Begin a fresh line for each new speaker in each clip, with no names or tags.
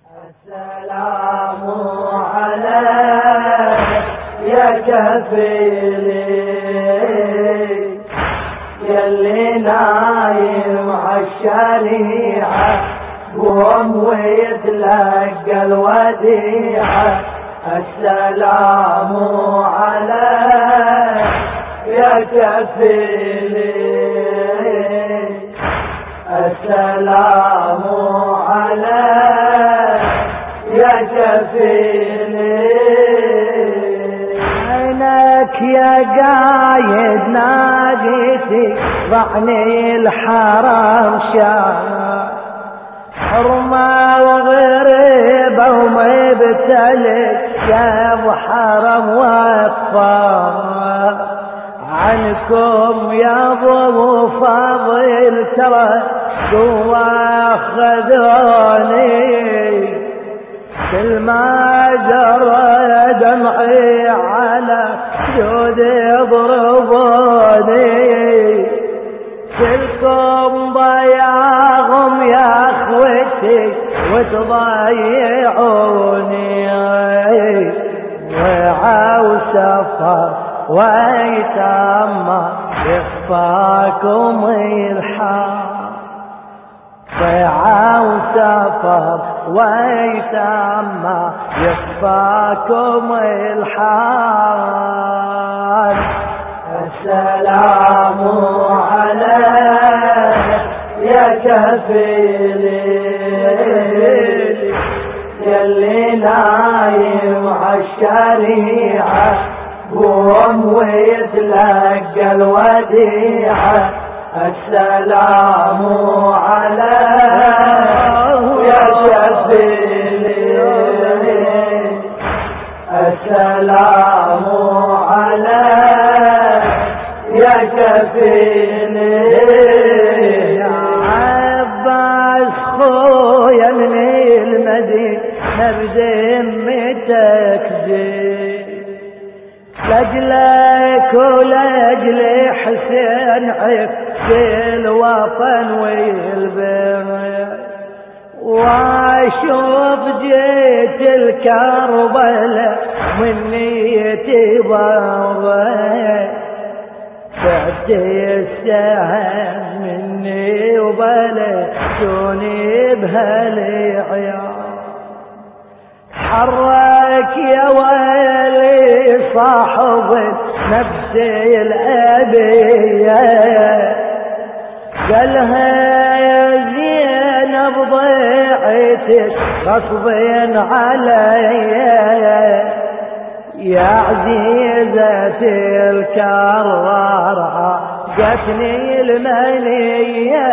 السلام عليك يا كفيلي يلي نايم عالشريعة قوم ويتلقى الوديعة. السلام عليك يا كفيلي السلام عليك يا كفيلي. عينك يا قايد ناقتي ضعني الحرام شاع حرمة وغريبة ومبتلك يا ابو حرم واطفال عنكم يا ابو فاضل ترى جوا خذوني كل ما جرى دمعي على جودي يضربوني كلكم ضياهم يا اخوتي وتضيعوني وعاو سفر ويتم يخفاكم الحال ضيعوا سفر ويتم يخفاكم الحال. السلام عليك يا كفيلي يلي نايم عالشريعة قوم ويتلقى الوديعة. السلام عليك يا كفيلي السلام عليك يا كفيلي. يا عباس خويا من المدينة بذمتك زين لاجلك ولاجل حسين عفت الوطن والبر واشوف جيت الكربلاء من نيتي ضربت بعدي السهم مني وبلشوني بهالعيال حرك يا ويلي صاحب نفسي الأبية قالها يا زينب ضيعتك غصبين علي يا عزيزة الكرار عقتني المنية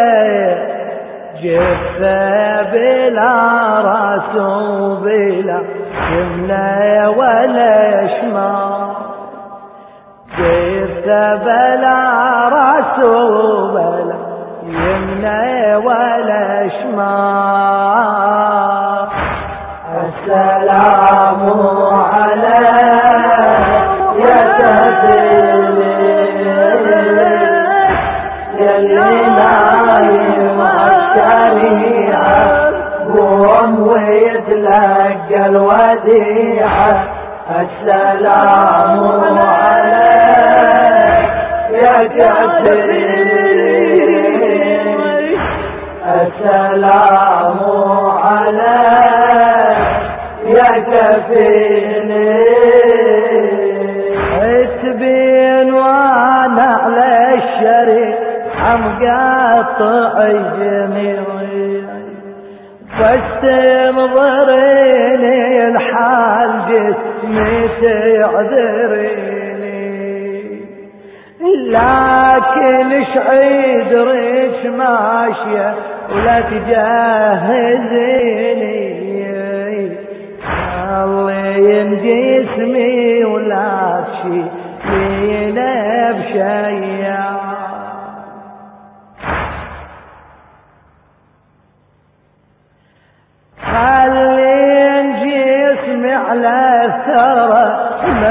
جثة بلا راس وبلا يمنى ولا شمال جثة بلا راس وبلا يمنى ولا شمال. السلام عليك يا كفيلي يلي نايم عالشريعة قوم ويتلقى الوديعة. السلام عليك يا كفيلي السلام عليك يا كفيلي. اتبين وانا على الشريك عم قاطع جميعي بس تنظريني الحال جسمي تعذريني لكن شعيد ريش ماشية ولا تجهزيني الله ينجي اسمي ولا تشيليني بشيء خلين جسمي على الثرى ما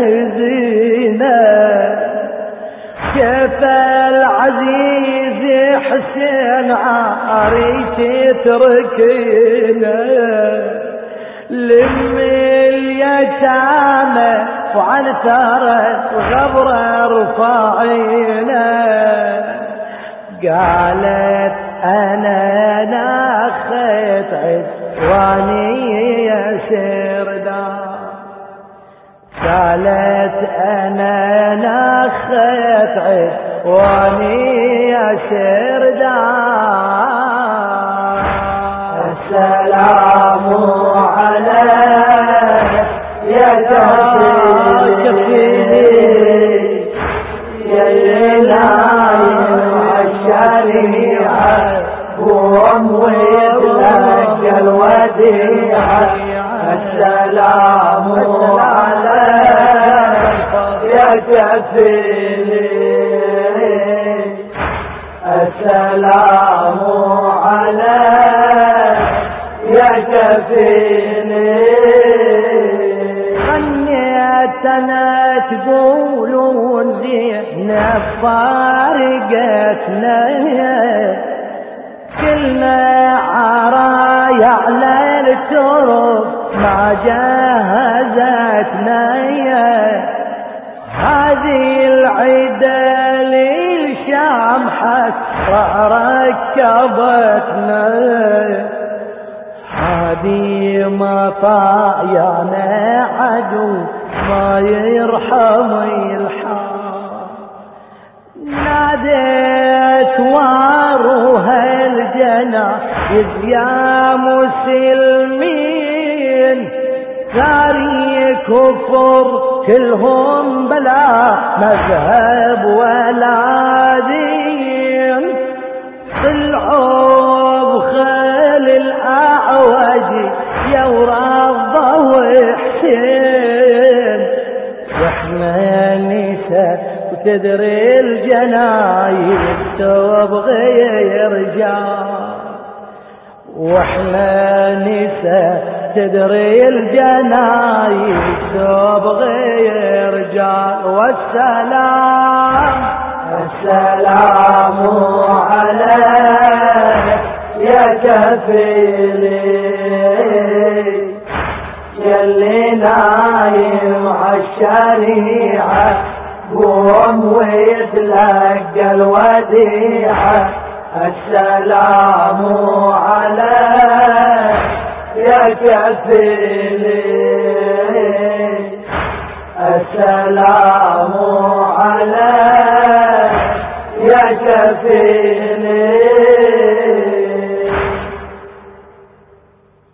تجهزينا كيف العزيز حسين عاري تتركنا لم اليتامى وعن ثارت غبرة رفعينا قالت أنا نخت عدواني يا سردار قالت أنا نخت عدواني يا سردار السلام عليك يا كفيلي يا نايم الشريعة واموت لك الوديعة السلام عليك يا كفيلي السلام عليك يا كفيلي غنيت انا تقولون زينا فارقتنا كلنا عرايا على الترب ما جهزتنا هذه العيدة للشام حسرة ركبتنا هذه مطايانا عدو ما يرحم يلحم ناديت واروها الجنايز يا مسلمين ثاري كفر كلهم بلا مذهب ولا دين طلعوا بخيل الأعوج يا ورضا وحسين واحنا نساء وتدري الجنايز تبغي رجال واحنا نساء تدري الجنايز تبغي رجال والسلام السلام عليك يا كفيلي يلي نايم عالشريعة قوم ويتلقى الوديعة السلام عليك يا كفيلي السلام عليك يا كفيلي